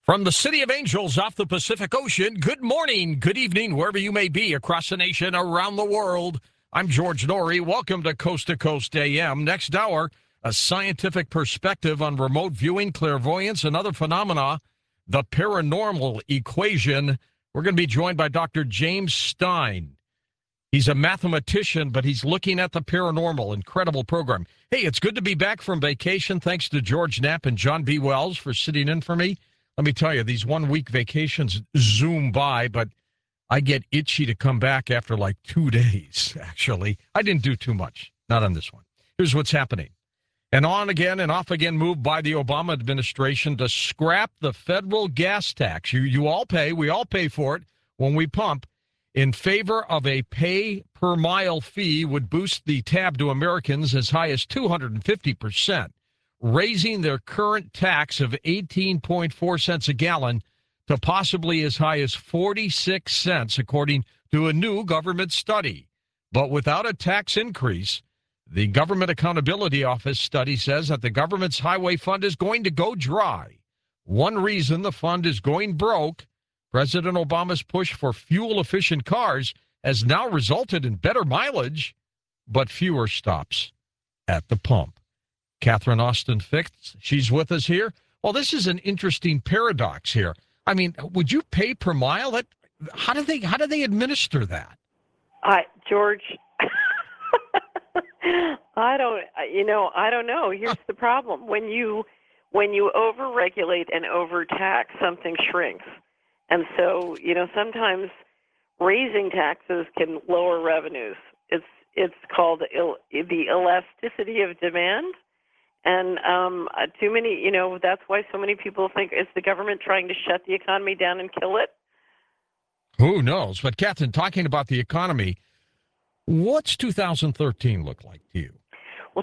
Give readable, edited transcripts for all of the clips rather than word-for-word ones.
From the City of Angels off the Pacific Ocean, good morning, good evening, wherever you may be across the nation, around the world. I'm George Noory. Welcome to Coast AM. Next hour, a scientific perspective on remote viewing, clairvoyance, and other phenomena, the paranormal equation. We're going to be joined by Dr. James Stein. He's a mathematician, but he's looking at the paranormal. Incredible program. Hey, it's good to be back from vacation. Thanks to George Knapp and John B. Wells for sitting in for me. Let me tell you, these one-week vacations zoom by, but I get itchy to come back after like 2 days, actually. I didn't do too much. Not on this one. Here's what's happening. An on-again and off-again move by the Obama administration to scrap the federal gas tax. You all pay. We all pay for it when we pump. In favor of a pay-per-mile fee would boost the tab to Americans as high as 250%. Raising their current tax of 18.4 cents a gallon to possibly as high as 46 cents, according to a new government study. But without a tax increase, the Government Accountability Office study says that the government's highway fund is going to go dry. One reason the fund is going broke, President Obama's push for fuel-efficient cars has now resulted in better mileage, but fewer stops at the pump. Catherine Austin Fix, she's with us here. Well, this is an interesting paradox here. I mean, would you pay per mile? How do they administer that? George, I don't know. Here's the problem. When you overregulate and overtax, something shrinks. And so, sometimes raising taxes can lower revenues. It's called the elasticity of demand. And too many, that's why so many people think, is the government trying to shut the economy down and kill it? Who knows? But, Catherine, talking about the economy, what's 2013 look like to you? Well,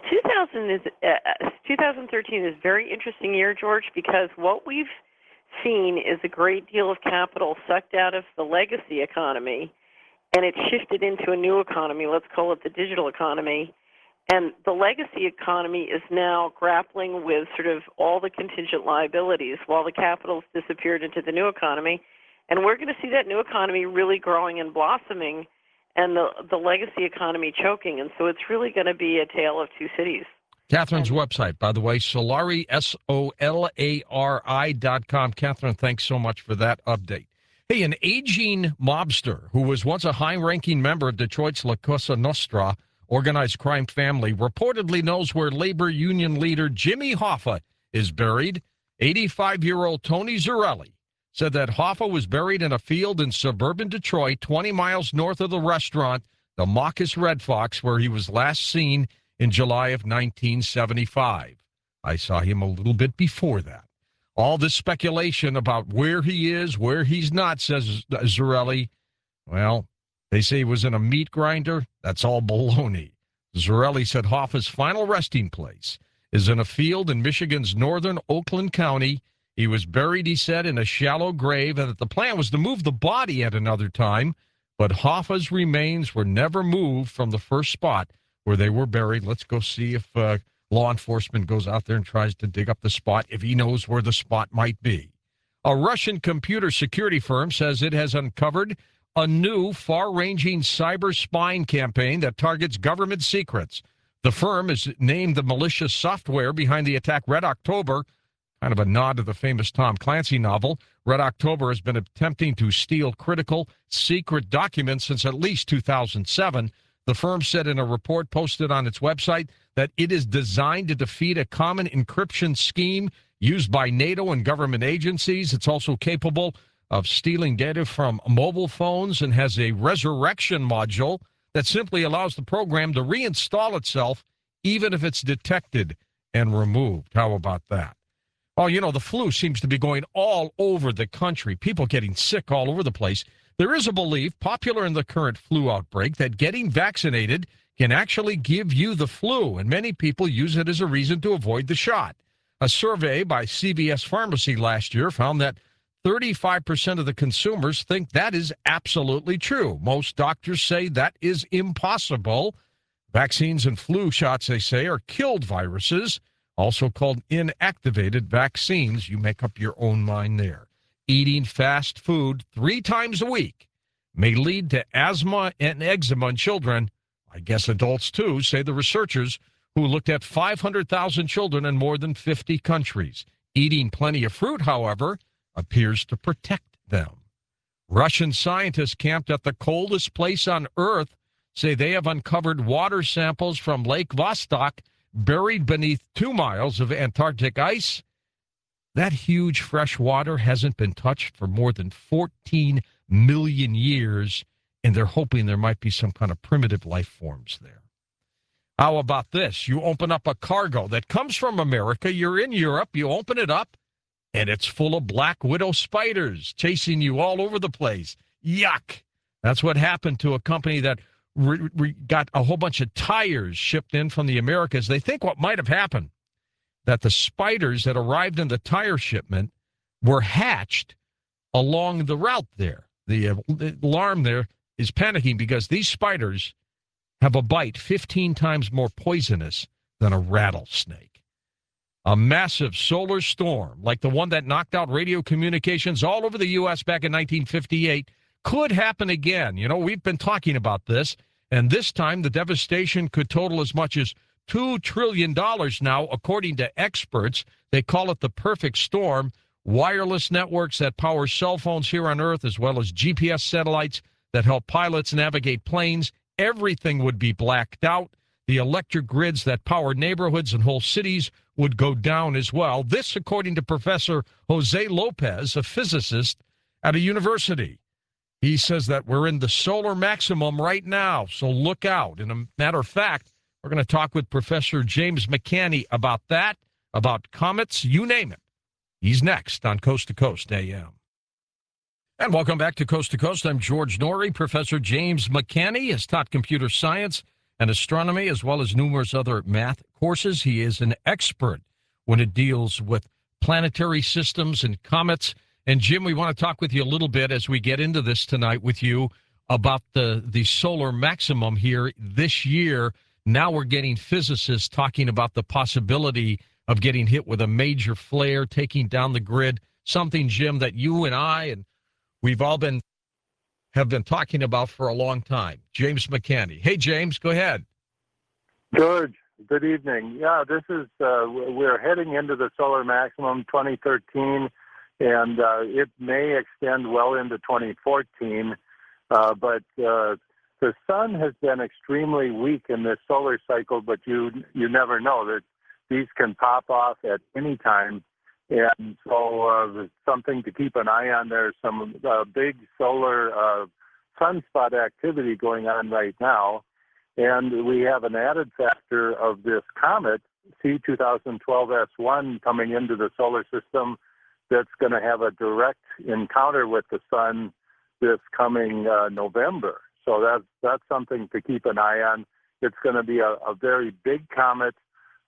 2013 is a very interesting year, George, because what we've seen is a great deal of capital sucked out of the legacy economy, and it shifted into a new economy. Let's call it the digital economy. And the legacy economy is now grappling with sort of all the contingent liabilities while the capital's disappeared into the new economy. And we're going to see that new economy really growing and blossoming and the legacy economy choking. And so it's really going to be a tale of two cities. Catherine's website, by the way, Solari, SOLARI.com. Catherine, thanks so much for that update. Hey, an aging mobster who was once a high-ranking member of Detroit's La Cosa Nostra organized crime family reportedly knows where labor union leader Jimmy Hoffa is buried. 85-year-old Tony Zurelli said that Hoffa was buried in a field in suburban Detroit, 20 miles north of the restaurant, the Marcus Red Fox, where he was last seen in July of 1975. I saw him a little bit before that. All this speculation about where he is, where he's not, says Zurelli. Well, they say he was in a meat grinder. That's all baloney. Zurelli said Hoffa's final resting place is in a field in Michigan's northern Oakland County. He was buried, he said, in a shallow grave, and that the plan was to move the body at another time, but Hoffa's remains were never moved from the first spot where they were buried. Let's go see if law enforcement goes out there and tries to dig up the spot, if he knows where the spot might be. A Russian computer security firm says it has uncovered a new far-ranging cyber spying campaign that targets government secrets. The firm is named the malicious software behind the attack Red October, kind of a nod to the famous Tom Clancy novel. Red October has been attempting to steal critical secret documents since at least 2007. The firm said in a report posted on its website that it is designed to defeat a common encryption scheme used by NATO and government agencies. It's also capable of stealing data from mobile phones and has a resurrection module that simply allows the program to reinstall itself even if it's detected and removed. How about that? Oh, the flu seems to be going all over the country. People getting sick all over the place. There is a belief, popular in the current flu outbreak, that getting vaccinated can actually give you the flu, and many people use it as a reason to avoid the shot. A survey by CVS Pharmacy last year found that 35% of the consumers think that is absolutely true. Most doctors say that is impossible. Vaccines and flu shots, they say, are killed viruses, also called inactivated vaccines. You make up your own mind there. Eating fast food 3 times a week may lead to asthma and eczema in children. I guess adults too, say the researchers who looked at 500,000 children in more than 50 countries. Eating plenty of fruit, however, appears to protect them. Russian scientists camped at the coldest place on Earth say they have uncovered water samples from Lake Vostok buried beneath 2 miles of Antarctic ice. That huge fresh water hasn't been touched for more than 14 million years, and they're hoping there might be some kind of primitive life forms there. How about this? You open up a cargo that comes from America. You're in Europe. You open it up, and it's full of black widow spiders chasing you all over the place. Yuck. That's what happened to a company that got a whole bunch of tires shipped in from the Americas. They think what might have happened, that the spiders that arrived in the tire shipment were hatched along the route there. The alarm there is panicking because these spiders have a bite 15 times more poisonous than a rattlesnake. A massive solar storm, like the one that knocked out radio communications all over the U.S. back in 1958, could happen again. You know, we've been talking about this, and this time the devastation could total as much as $2 trillion now, according to experts. They call it the perfect storm. Wireless networks that power cell phones here on Earth, as well as GPS satellites that help pilots navigate planes, everything would be blacked out. The electric grids that power neighborhoods and whole cities would go down as well. This, according to Professor Jose Lopez, a physicist at a university. He says that we're in the solar maximum right now, so look out. And a matter of fact, we're going to talk with Professor James McCanney about that, about comets, you name it. He's next on Coast to Coast AM. And welcome back to Coast. I'm George Noory. Professor James McCanney has taught computer science and astronomy, as well as numerous other math courses. He is an expert when it deals with planetary systems and comets. And, Jim, we want to talk with you a little bit as we get into this tonight with you about the solar maximum here this year. Now we're getting physicists talking about the possibility of getting hit with a major flare, taking down the grid, something, Jim, that you and I and we've all have been talking about for a long time. James McCanney. Hey, James, go ahead. George, good evening. Yeah, this is, we're heading into the solar maximum 2013, and it may extend well into 2014, but the sun has been extremely weak in this solar cycle, but you never know that these can pop off at any time. And so something to keep an eye on. There's some big solar sunspot activity going on right now. And we have an added factor of this comet, C2012S1, coming into the solar system that's going to have a direct encounter with the sun this coming November. So that's something to keep an eye on. It's going to be a very big comet.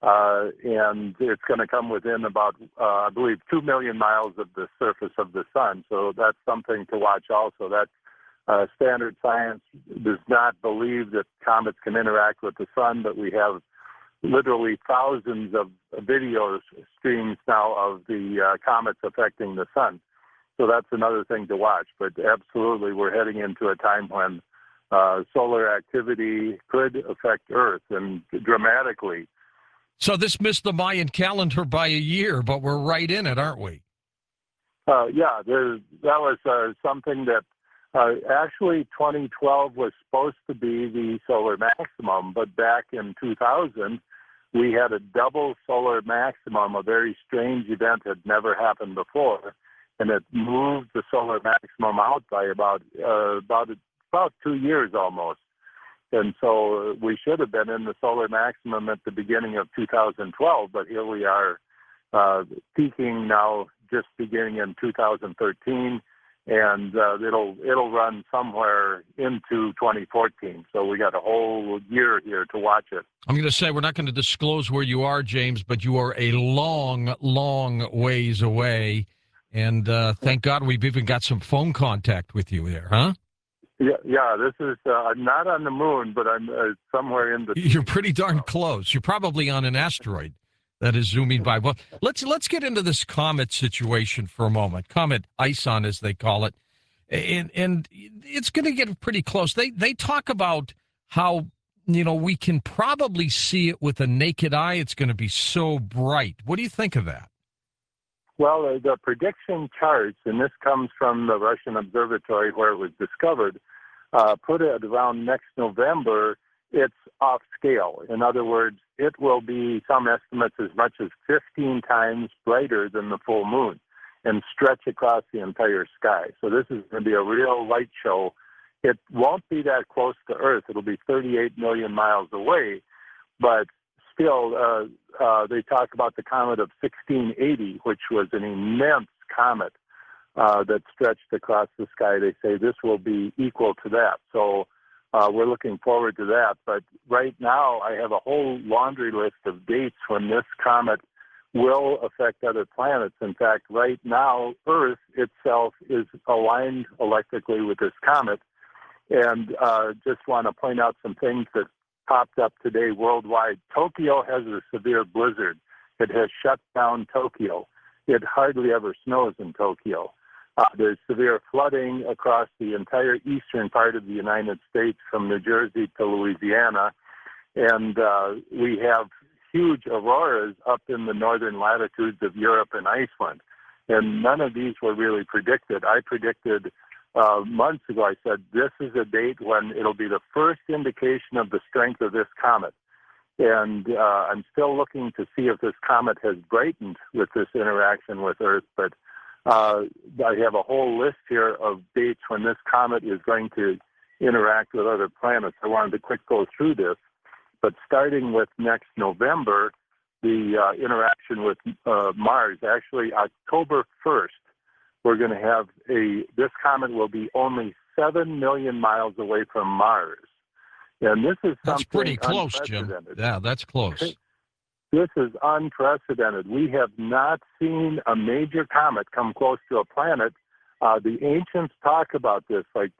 And it's going to come within about, I believe, 2 million miles of the surface of the sun. So that's something to watch also. That standard science does not believe that comets can interact with the sun, but we have literally thousands of video streams now of the comets affecting the sun. So that's another thing to watch. But absolutely, we're heading into a time when solar activity could affect Earth, and dramatically. So this missed the Mayan calendar by a year, but we're right in it, aren't we? Yeah, that was something that actually 2012 was supposed to be the solar maximum, but back in 2000, we had a double solar maximum. A very strange event had never happened before, and it moved the solar maximum out by about 2 years almost. And so we should have been in the solar maximum at the beginning of 2012, but here we are peaking now, just beginning in 2013, and it'll run somewhere into 2014. So we got a whole year here to watch it. I'm going to say we're not going to disclose where you are, James, but you are a long, long ways away. And thank God we've even got some phone contact with you there, huh? Yeah. This is I'm not on the moon, but I'm somewhere in the. You're pretty darn close. You're probably on an asteroid. that is zooming by. Well, let's get into this comet situation for a moment. Comet ISON, as they call it, and it's going to get pretty close. They talk about how we can probably see it with a naked eye. It's going to be so bright. What do you think of that? Well, the prediction charts, and this comes from the Russian observatory where it was discovered, put it around next November. It's off scale. In other words, it will be, some estimates, as much as 15 times brighter than the full moon and stretch across the entire sky. So this is going to be a real light show. It won't be that close to Earth. It'll be 38 million miles away, but still, they talk about the comet of 1680, which was an immense comet that stretched across the sky. They say this will be equal to that. So we're looking forward to that. But right now, I have a whole laundry list of dates when this comet will affect other planets. In fact, right now, Earth itself is aligned electrically with this comet. And just want to point out some things that popped up today worldwide. Tokyo has a severe blizzard. It has shut down Tokyo. It hardly ever snows in Tokyo. There's severe flooding across the entire eastern part of the United States from New Jersey to Louisiana. And we have huge auroras up in the northern latitudes of Europe and Iceland. And none of these were really predicted. I predicted months ago, I said, this is a date when it'll be the first indication of the strength of this comet. And I'm still looking to see if this comet has brightened with this interaction with Earth. But I have a whole list here of dates when this comet is going to interact with other planets. I wanted to quick go through this. But starting with next November, the interaction with Mars, actually October 1st, we're going to have this comet will be only 7 million miles away from Mars. And this is something that's pretty close, Jim. Yeah, that's close. This is unprecedented. We have not seen a major comet come close to a planet. The ancients talk about this, like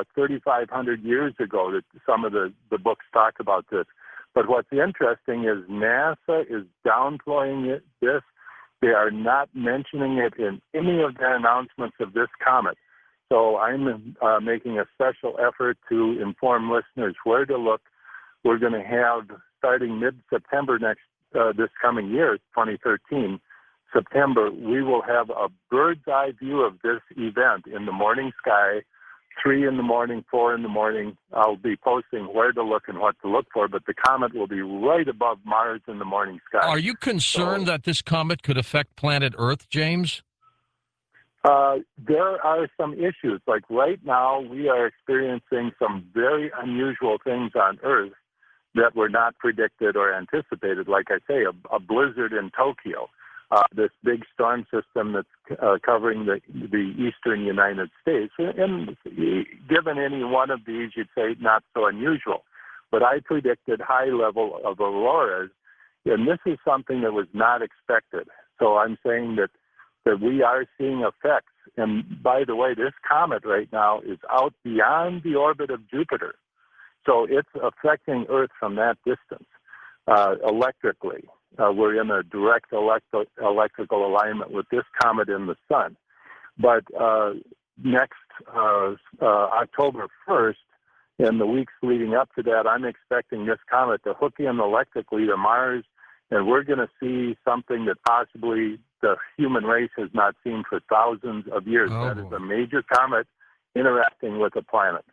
3,500 years ago, that some of the books talk about this. But what's interesting is NASA is downplaying this. They are not mentioning it in any of their announcements of this comet. So I'm making a special effort to inform listeners where to look. We're going to have, starting mid-September this coming year, 2013, September, we will have a bird's eye view of this event in the morning sky, 3 in the morning, 4 in the morning. I'll be posting where to look and what to look for, but the comet will be right above Mars in the morning sky. Are you concerned that this comet could affect planet Earth, James? There are some issues. Like right now, we are experiencing some very unusual things on Earth that were not predicted or anticipated. Like I say, a blizzard in Tokyo. This big storm system that's covering the eastern United States. And given any one of these, you'd say not so unusual. But I predicted high level of auroras, and this is something that was not expected. So I'm saying that we are seeing effects. And by the way, this comet right now is out beyond the orbit of Jupiter. So it's affecting Earth from that distance electrically. We're in a direct electrical alignment with this comet and the sun. But next October 1st, and the weeks leading up to that, I'm expecting this comet to hook in electrically to Mars, and we're going to see something that possibly the human race has not seen for thousands of years. That is a major comet interacting with a planet.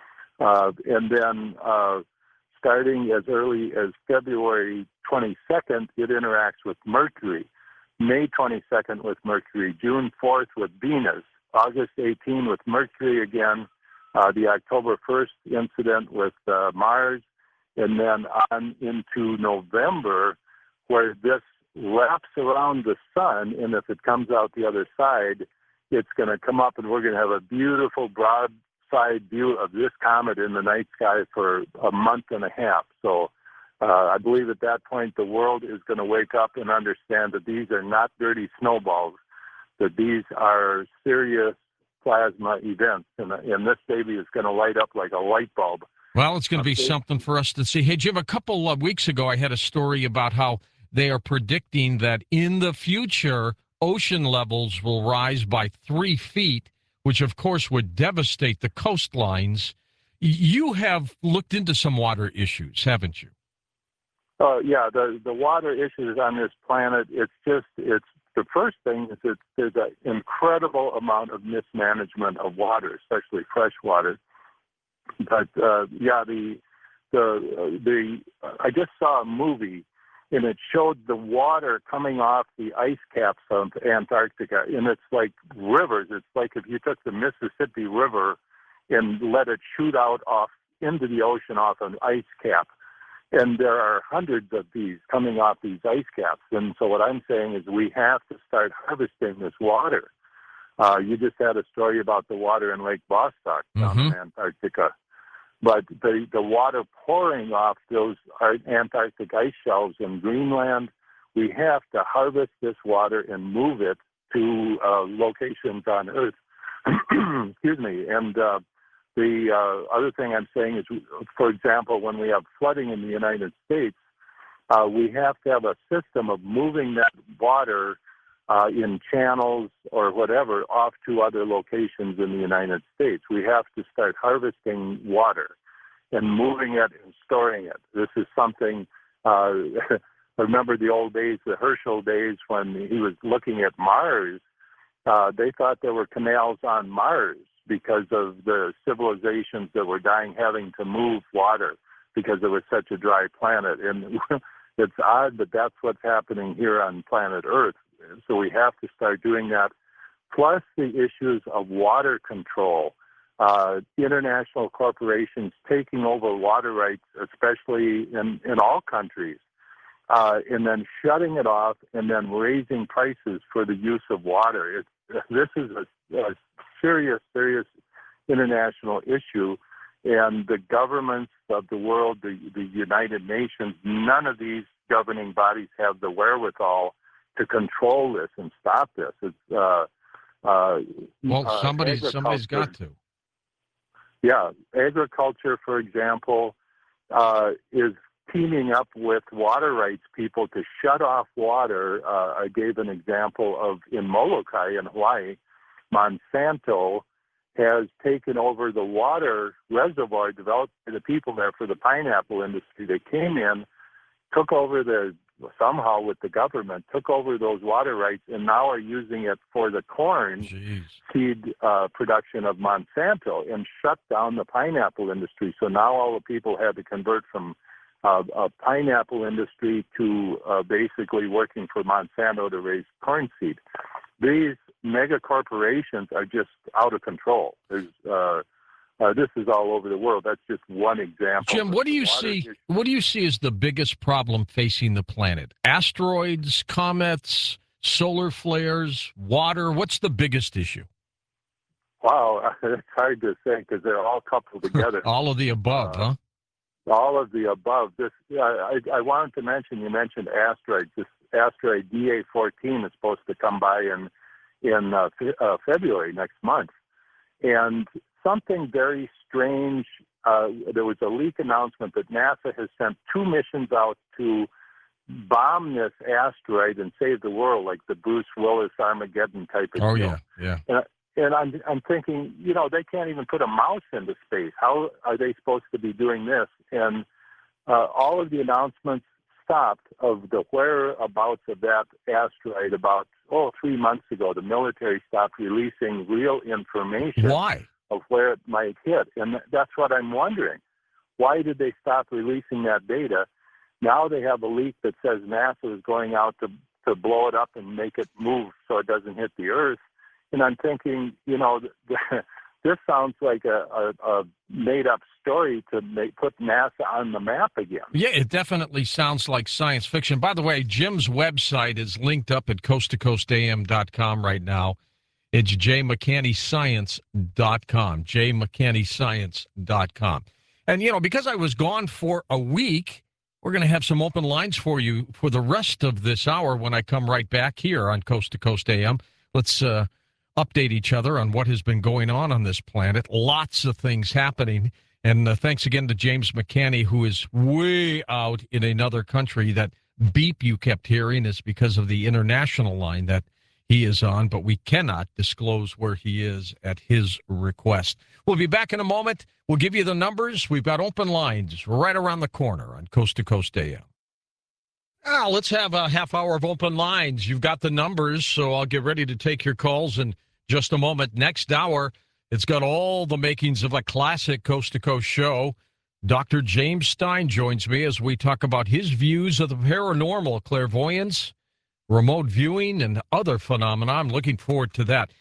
And then starting as early as February 22nd, it interacts with Mercury. May 22nd with Mercury, June 4th with Venus, August 18 with Mercury again, the October 1st incident with Mars, and then on into November, where this wraps around the sun, and if it comes out the other side, it's going to come up, and we're going to have a beautiful broadside view of this comet in the night sky for a month and a half. So I believe at that point the world is going to wake up and understand that these are not dirty snowballs, that these are serious plasma events, and this baby is going to light up like a light bulb. Well, it's going to be something for us to see. Hey, Jim, a couple of weeks ago I had a story about how they are predicting that in the future, ocean levels will rise by 3 feet, which of course would devastate the coastlines. You have looked into some water issues, haven't you? Yeah, the water issues on this planet, it's the first thing is there's an incredible amount of mismanagement of water, especially fresh water. But yeah, I just saw a movie, and it showed the water coming off the ice caps of Antarctica, and it's like rivers. It's like if you took the Mississippi River and let it shoot out off into the ocean off an ice cap. And there are hundreds of these coming off these ice caps. And so what I'm saying is we have to start harvesting this water. You just had a story about the water in Lake Vostok down in Antarctica. But the water pouring off those Antarctic ice shelves in Greenland, we have to harvest this water and move it to locations on Earth. Excuse me. And the other thing I'm saying is, for example, when we have flooding in the United States, we have to have a system of moving that water in channels or whatever off to other locations in the United States. We have to start harvesting water and moving it and storing it. This is something, I remember the old days, the Herschel days, when he was looking at Mars. They thought there were canals on Mars because of the civilizations that were dying having to move water because it was such a dry planet. And it's odd, but that's what's happening here on planet Earth. So we have to start doing that. Plus the issues of water control, international corporations taking over water rights, especially in all countries, and then shutting it off and then raising prices for the use of water. This is a serious international issue, and the governments of the world, the United Nations, none of these governing bodies have the wherewithal to control this and stop this. It's well, somebody's got to. Yeah, agriculture, for example, is teaming up with water rights people to shut off water. I gave an example of in Molokai in Hawaii, Monsanto has taken over the water reservoir developed by the people there for the pineapple industry. They came in, took over somehow with the government, took over those water rights, and now are using it for the corn seed production of Monsanto and shut down the pineapple industry. So now all the people had to convert from a pineapple industry to basically working for Monsanto to raise corn seed. These mega corporations are just out of control. There's this is all over the world. That's just one example. Jim, what do you see? What do you see as the biggest problem facing the planet? Asteroids, comets, solar flares, water. What's the biggest issue? Wow, it's hard to say because they're all coupled together. All of the above, huh? All of the above. I wanted to mention. You mentioned asteroids. This asteroid DA14 is supposed to come by in February next month, and something very strange. There was a leak announcement that NASA has sent 2 missions out to bomb this asteroid and save the world, like the Bruce Willis Armageddon type of deal. Yeah. And I'm thinking, they can't even put a mouse into space. How are they supposed to be doing this? And all of the announcements stopped of the whereabouts of that asteroid about 3 months ago. The military stopped releasing real information. Why? Of where it might hit. And that's what I'm wondering. Why did they stop releasing that data? Now they have a leak that says NASA is going out to blow it up and make it move so it doesn't hit the Earth. And I'm thinking, this sounds like a made-up story to put NASA on the map again. Yeah, it definitely sounds like science fiction. By the way, Jim's website is linked up at coasttocoastam.com right now. It's jmcannyscience.com, jmcannyscience.com. And, because I was gone for a week, we're going to have some open lines for you for the rest of this hour when I come right back here on Coast to Coast AM. Let's update each other on what has been going on this planet. Lots of things happening. And thanks again to James McCanney, who is way out in another country that beep you kept hearing is because of the international line that he is on, but we cannot disclose where he is at his request. We'll be back in a moment. We'll give you the numbers. We've got open lines right around the corner on Coast to Coast AM. Now, let's have a half hour of open lines. You've got the numbers, so I'll get ready to take your calls in just a moment. Next hour, it's got all the makings of a classic Coast to Coast show. Dr. James Stein joins me as we talk about his views of the paranormal, clairvoyance, remote viewing, and other phenomena. I'm looking forward to that.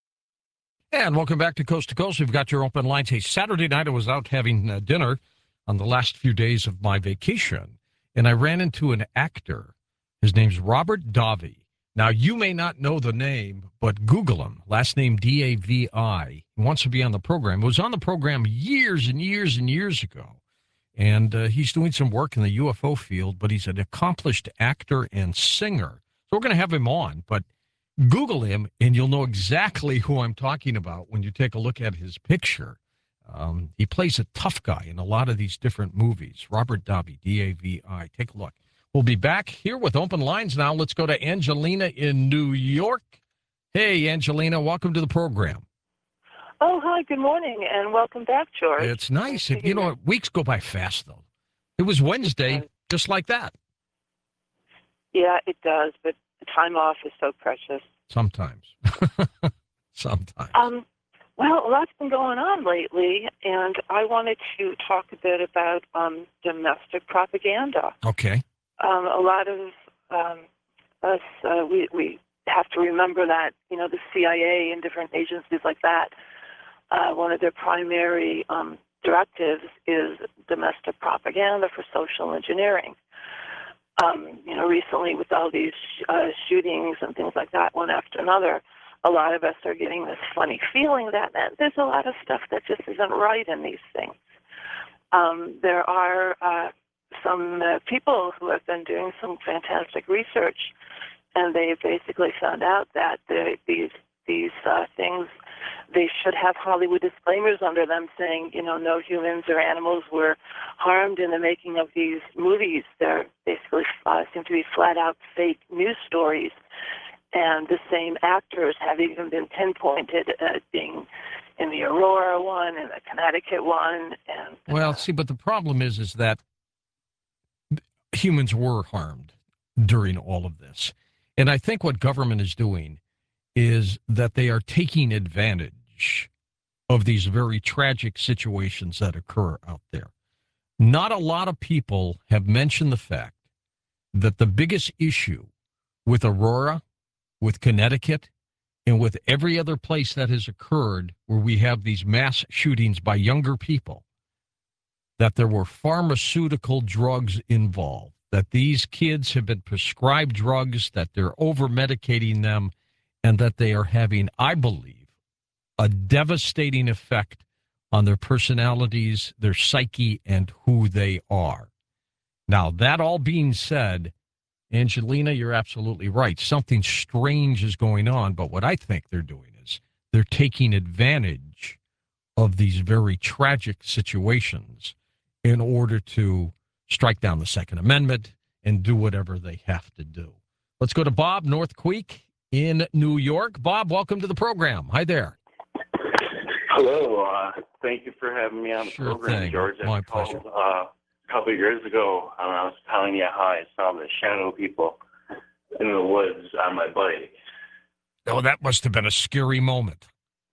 And welcome back to Coast. We've got your open lines. Hey, Saturday night I was out having dinner on the last few days of my vacation, and I ran into an actor. His name's Robert Davi. Now, you may not know the name, but Google him. Last name Davi. He wants to be on the program. He was on the program years and years and years ago. And he's doing some work in the UFO field, but he's an accomplished actor and singer. So we're going to have him on, but Google him, and you'll know exactly who I'm talking about when you take a look at his picture. He plays a tough guy in a lot of these different movies. Robert Davi, Davi. Take a look. We'll be back here with open lines now. Let's go to Angelina in New York. Hey, Angelina, welcome to the program. Oh, hi, good morning, and welcome back, George. It's nice. You know, weeks go by fast, though. It was Wednesday, just like that. Yeah, it does, but the time off is so precious. Sometimes. Sometimes. Well, a lot's been going on lately, and I wanted to talk a bit about domestic propaganda. Okay. A lot of us, we have to remember that, you know, the CIA and different agencies like that, one of their primary directives is domestic propaganda for social engineering. You know, recently with all these shootings and things like that, one after another, a lot of us are getting this funny feeling that there's a lot of stuff that just isn't right in these things. There are some people who have been doing some fantastic research, and they basically found out that these things, they should have Hollywood disclaimers under them saying, you know, no humans or animals were harmed in the making of these movies. They're basically seem to be flat-out fake news stories. And the same actors have even been pinpointed as being in the Aurora one and the Connecticut one. And well, see, but the problem is that humans were harmed during all of this. And I think what government is doing is that they are taking advantage of these very tragic situations that occur out there. Not a lot of people have mentioned the fact that the biggest issue with Aurora, with Connecticut, and with every other place that has occurred where we have these mass shootings by younger people, that there were pharmaceutical drugs involved, that these kids have been prescribed drugs, that they're over-medicating them, and that they are having, I believe, a devastating effect on their personalities, their psyche, and who they are. Now, that all being said, Angelina, you're absolutely right. Something strange is going on, but what I think they're doing is they're taking advantage of these very tragic situations in order to strike down the Second Amendment and do whatever they have to do. Let's go to Bob, North Creek in New York. Bob, welcome to the program. Hi there. Hello. Thank you for having me on the Sure program, thing. George. My I pleasure. called a couple of years ago. I was telling you how I saw the shadow people in the woods on my bike. Oh, that must have been a scary moment.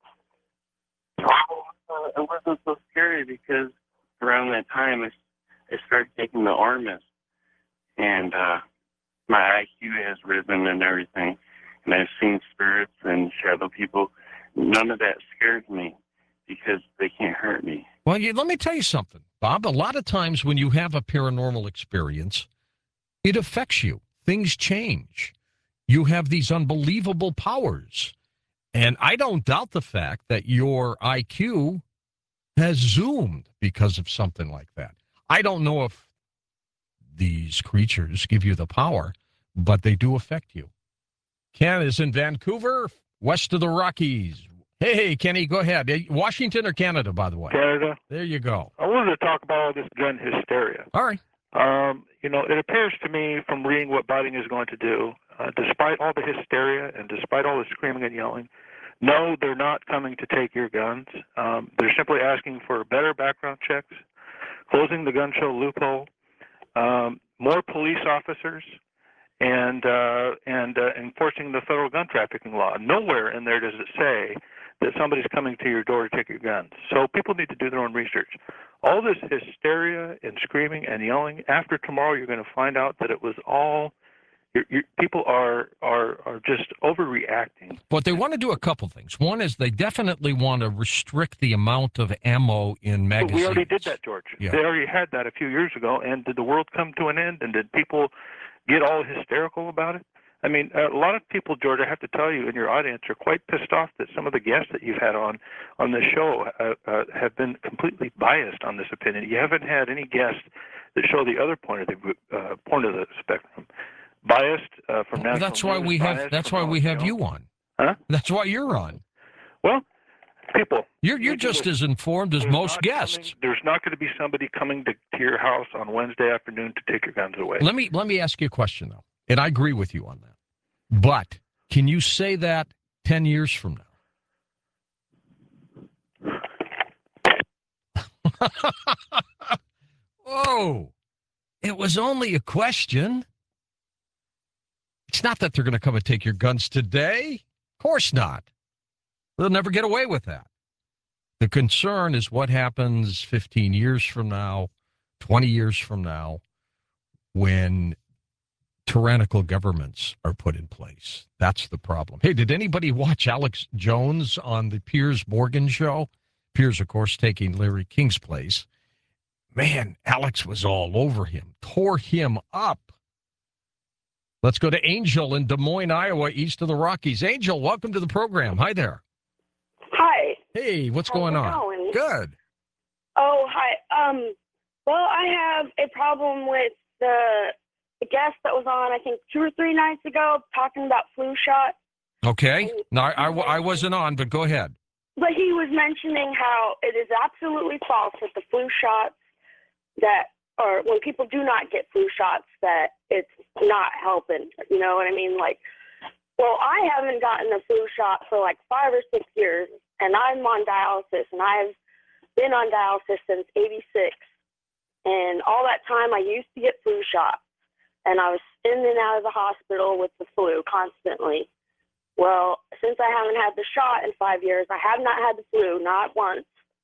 It wasn't so scary because around that time I started taking the Ormus, and my IQ has risen and everything, and I've seen spirits and shadow people. None of that scares me because they can't hurt me. Well, let me tell you something, Bob. A lot of times when you have a paranormal experience, it affects you. Things change. You have these unbelievable powers. And I don't doubt the fact that your IQ has zoomed because of something like that. I don't know if these creatures give you the power, but they do affect you. Ken is in Vancouver, west of the Rockies. Hey, Kenny, go ahead. Washington or Canada, by the way? Canada. There you go. I wanted to talk about all this gun hysteria. All right. It appears to me from reading what Biden is going to do, despite all the hysteria and despite all the screaming and yelling, no, they're not coming to take your guns. They're simply asking for better background checks, closing the gun show loophole, more police officers, and enforcing the federal gun trafficking law. Nowhere in there does it say that somebody's coming to your door to take your guns. So people need to do their own research. All this hysteria and screaming and yelling, after tomorrow you're going to find out that it was all people are just overreacting. But they want to do a couple things. One is they definitely want to restrict the amount of ammo in magazines. We already did that, George. Yeah. They already had that a few years ago, and did the world come to an end, and did people get all hysterical about it? I mean, a lot of people, George, I have to tell you, in your audience are quite pissed off that some of the guests that you've had on this show have been completely biased on this opinion. You haven't had any guests that show the other point of the spectrum. Biased from national. That's why we have. That's why we have you on. Huh? That's why you're on. Well, people, you're just as informed as most guests. There's not going to be somebody coming to your house on Wednesday afternoon to take your guns away. Let me ask you a question though, and I agree with you on that. But can you say that 10 years from now? Whoa! It was only a question. It's not that they're going to come and take your guns today. Of course not. They'll never get away with that. The concern is what happens 15 years from now, 20 years from now, when tyrannical governments are put in place. That's the problem. Hey, did anybody watch Alex Jones on the Piers Morgan show? Piers, of course, taking Larry King's place. Man, Alex was all over him, tore him up. Let's go to Angel in Des Moines, Iowa, east of the Rockies. Angel, welcome to the program. Hi there. Hi. Hey, what's going on? Going? Good. Oh, hi. Well, I have a problem with the guest that was on, I think, 2 or 3 nights ago, talking about flu shots. Okay. No, I wasn't on, but go ahead. But he was mentioning how it is absolutely false that the flu shots or when people do not get flu shots, that it's not helping. You know what I mean? Like, well, I haven't gotten a flu shot for like 5 or 6 years, and I'm on dialysis, and I've been on dialysis since '86. And all that time, I used to get flu shots, and I was in and out of the hospital with the flu constantly. Well, since I haven't had the shot in 5 years, I have not had the flu, not once.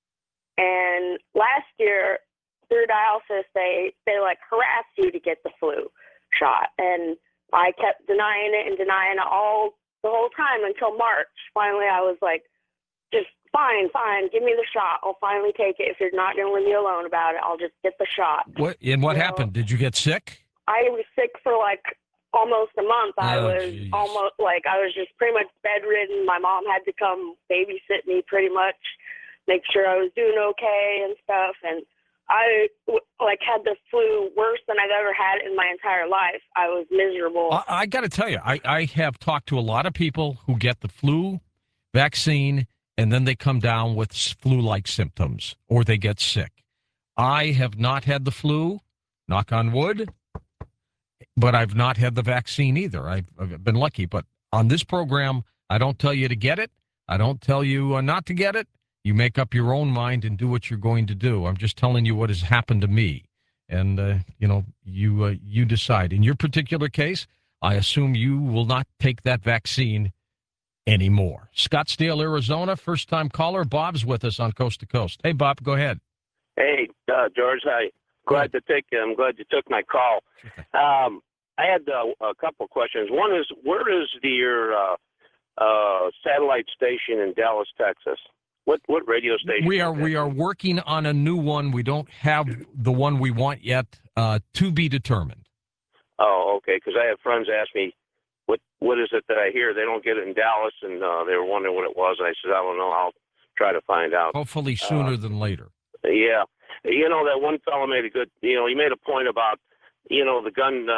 And last year, through dialysis, they like harass you to get the flu shot, and I kept denying it all the whole time until March. Finally, I was like, just fine, give me the shot. I'll finally take it. If you're not going to leave me alone about it, I'll just get the shot. What happened? Did you get sick? I was sick for like almost a month. I was just pretty much bedridden. My mom had to come babysit me pretty much, make sure I was doing okay and stuff, and I had the flu worse than I've ever had in my entire life. I was miserable. I got to tell you, I have talked to a lot of people who get the flu vaccine and then they come down with flu-like symptoms or they get sick. I have not had the flu, knock on wood, but I've not had the vaccine either. I've been lucky. But on this program, I don't tell you to get it. I don't tell you not to get it. You make up your own mind and do what you're going to do. I'm just telling you what has happened to me. And, you decide. In your particular case, I assume you will not take that vaccine anymore. Scottsdale, Arizona, first-time caller. Bob's with us on Coast to Coast. Hey, Bob, go ahead. Hey, George. I'm glad you took my call. I had a couple of questions. One is, where is your satellite station in Dallas, Texas? What radio station? We are working on a new one. We don't have the one we want yet. To be determined. Oh, okay. Because I have friends ask me, what is it that I hear? They don't get it in Dallas, and they were wondering what it was. And I said, I don't know. I'll try to find out. Hopefully sooner than later. Yeah. That one fellow made a good. He made a point about the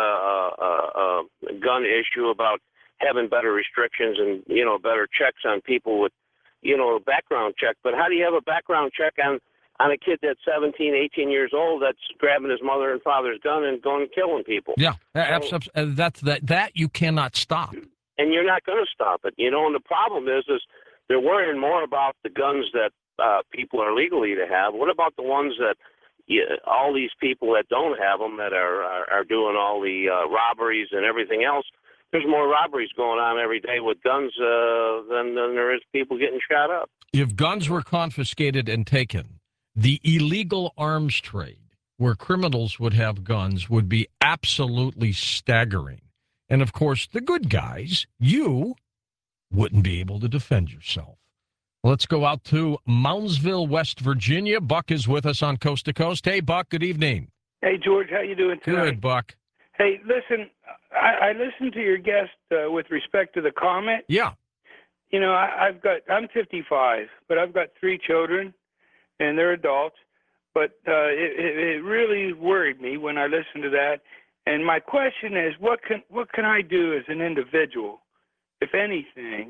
gun issue about having better restrictions and better checks on people with. A background check, but how do you have a background check on on a kid that's 17, 18 years old that's grabbing his mother and father's gun and going and killing people. Yeah, that you cannot stop. And you're not going to stop it, you know. And the problem is they're worrying more about the guns that people are legally to have. What about the ones that all these people that don't have them that are doing all the robberies and everything else? There's more robberies going on every day with guns than there is people getting shot up. If guns were confiscated and taken, the illegal arms trade, where criminals would have guns, would be absolutely staggering. And, of course, the good guys, you, wouldn't be able to defend yourself. Let's go out to Moundsville, West Virginia. Buck is with us on Coast to Coast. Hey, Buck, good evening. Hey, George, how you doing tonight? Good, Buck. Hey, listen, I listened to your guest with respect to the comment. Yeah. You know, I'm 55, but I've got 3 children, and they're adults. But it really worried me when I listened to that. And my question is, what can I do as an individual, if anything,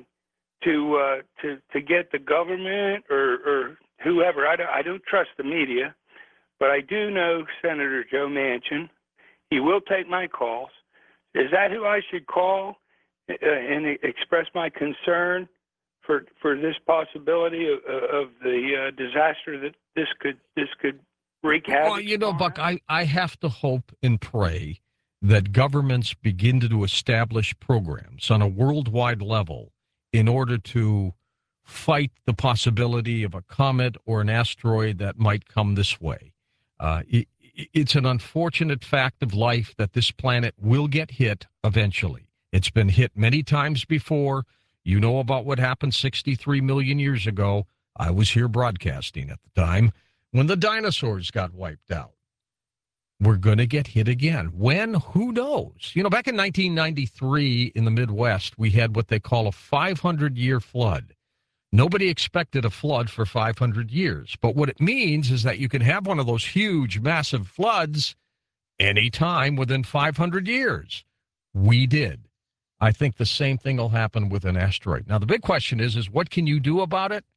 to get the government or whoever? I don't trust the media, but I do know Senator Joe Manchin. He will take my calls. Is that who I should call and express my concern for this possibility of the disaster that this could wreak havoc? Well, you know, Buck, I have to hope and pray that governments begin to establish programs on a worldwide level in order to fight the possibility of a comet or an asteroid that might come this way. It's an unfortunate fact of life that this planet will get hit eventually. It's been hit many times before. You know about what happened 63 million years ago. I was here broadcasting at the time when the dinosaurs got wiped out. We're going to get hit again. When? Who knows? You know, back in 1993 in the Midwest, we had what they call a 500-year flood. Nobody expected a flood for 500 years. But what it means is that you can have one of those huge, massive floods anytime within 500 years. We did. I think the same thing will happen with an asteroid. Now, the big question is what can you do about it?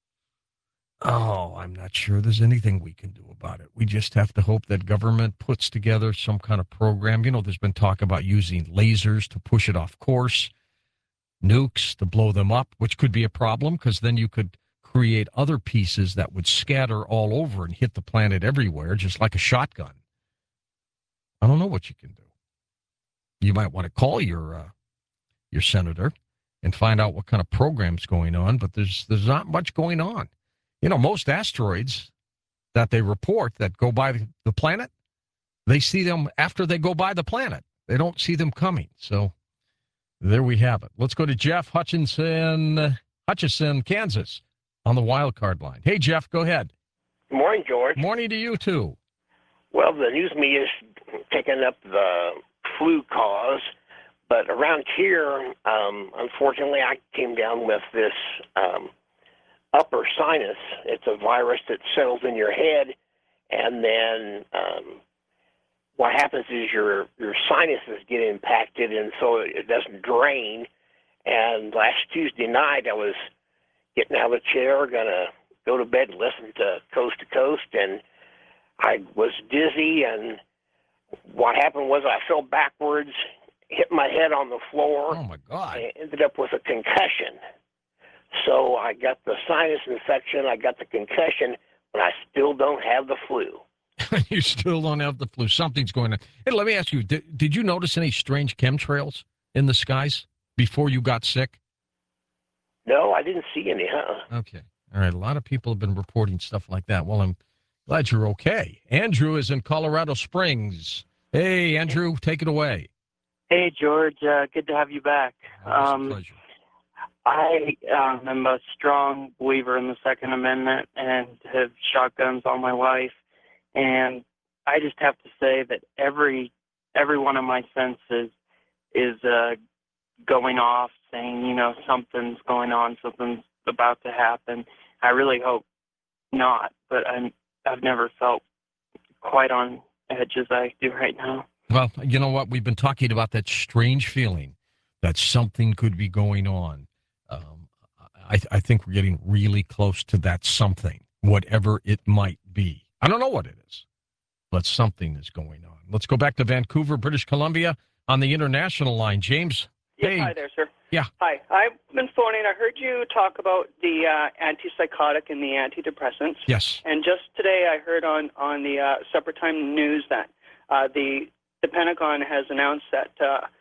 Oh, I'm not sure there's anything we can do about it. We just have to hope that government puts together some kind of program. You know, there's been talk about using lasers to push it off course, nukes to blow them up, which could be a problem because then you could create other pieces that would scatter all over and hit the planet everywhere, just like a shotgun. I don't know what you can do. You might want to call your senator and find out what kind of program's going on, but there's not much going on. You know, most asteroids that they report that go by the planet, they see them after they go by the planet. They don't see them coming. So there we have it. Let's go to Jeff Hutchison, Kansas, on the wild card line. Hey, Jeff, go ahead. Good morning, George. Morning to you, too. Well, the news media is picking up the flu cause, but around here, unfortunately, I came down with this upper sinus. It's a virus that settles in your head, and then what happens is your sinuses get impacted, and so it doesn't drain. And last Tuesday night, I was getting out of the chair, gonna go to bed and listen to Coast, and I was dizzy, and what happened was I fell backwards, hit my head on the floor. Oh, my God. And ended up with a concussion. So I got the sinus infection, I got the concussion, but I still don't have the flu. You still don't have the flu. Something's going on. Hey, let me ask you, did you notice any strange chemtrails in the skies before you got sick? No, I didn't see any, Okay. All right. A lot of people have been reporting stuff like that. Well, I'm glad you're okay. Andrew is in Colorado Springs. Hey, Andrew, take it away. Hey, George. Good to have you back. It's a pleasure. I am a strong believer in the Second Amendment and have shot guns all my life. And I just have to say that every one of my senses is going off, saying, you know, something's going on, something's about to happen. I really hope not, but I've never felt quite on edge as I do right now. Well, you know what? We've been talking about that strange feeling that something could be going on. I think we're getting really close to that something. whatever it might be. I don't know what it is, but something is going on. Let's go back to Vancouver, British Columbia on the international line. James? Yes, Hey. hi there, sir. Yeah. Hi. I've been phoning. I heard you talk about the antipsychotic and the antidepressants. Yes. And just today I heard on the supper time news that the Pentagon has announced that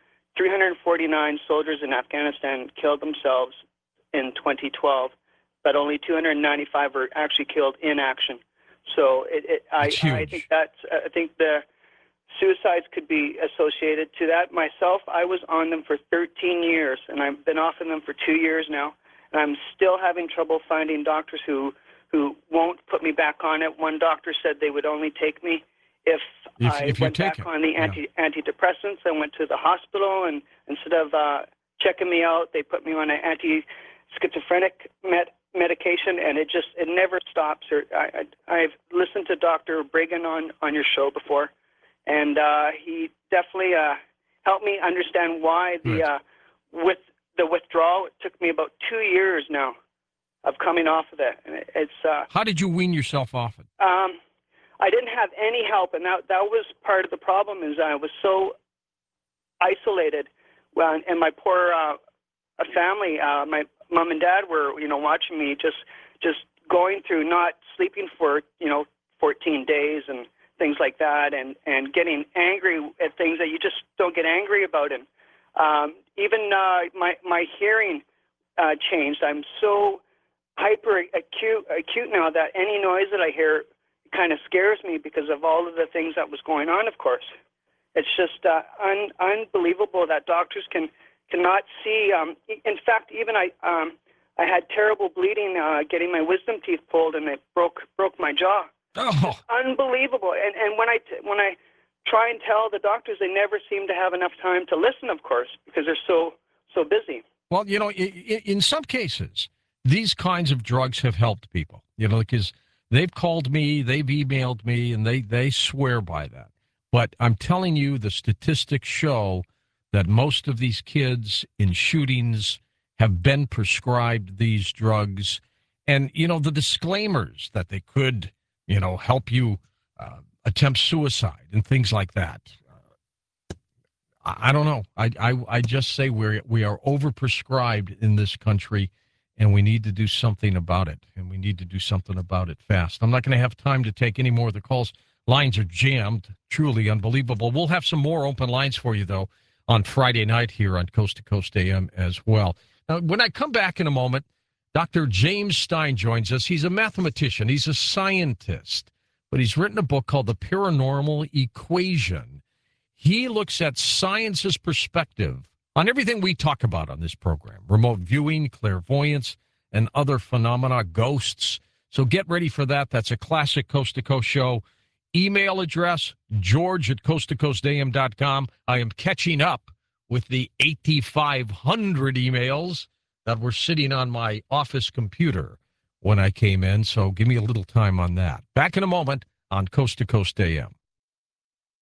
349 soldiers in Afghanistan killed themselves in 2012, but only 295 were actually killed in action. So I think I think the suicides could be associated to that. Myself, I was on them for 13 years, and I've been off of them for 2 years now, and I'm still having trouble finding doctors who won't put me back on it. One doctor said they would only take me if I went back on the antidepressants. I went to the hospital, and instead of checking me out, they put me on an anti-schizophrenic medication, and it never stops. I've listened to Dr. Brigham on your show before, and he definitely helped me understand why with the withdrawal. It took me about 2 years now of coming off of it. And it's how did you wean yourself off it? I didn't have any help, and that was part of the problem. Is I was so isolated. Well, and my poor family, my mom and dad were watching me just going through not sleeping for 14 days and things like that, and getting angry at things that you just don't get angry about. And even my hearing changed. I'm so hyper acute now that any noise that I hear kind of scares me because of all of the things that was going on. Of course, it's just unbelievable that doctors cannot see. In fact, even I had terrible bleeding getting my wisdom teeth pulled, and it broke my jaw. Oh, unbelievable! And when I try and tell the doctors, they never seem to have enough time to listen. Of course, because they're so busy. Well, in some cases, these kinds of drugs have helped people. Because they've called me, they've emailed me, and they swear by that. But I'm telling you, the statistics show that most of these kids in shootings have been prescribed these drugs. And, the disclaimers that they could, help you attempt suicide and things like that. I don't know. I just say we are overprescribed in this country, and we need to do something about it, and we need to do something about it fast. I'm not going to have time to take any more of the calls. Lines are jammed, truly unbelievable. We'll have some more open lines for you, though, on Friday night here on Coast to Coast AM as well. Now, when I come back in a moment, Dr. James Stein joins us. He's a mathematician. He's a scientist, but he's written a book called The Paranormal Equation. He looks at science's perspective on everything we talk about on this program: remote viewing, clairvoyance, and other phenomena, ghosts. So get ready for that. That's a classic Coast to Coast show. Email address, george@coasttocoastam.com. I am catching up with the 8,500 emails that were sitting on my office computer when I came in, so give me a little time on that. Back in a moment on Coast to Coast AM.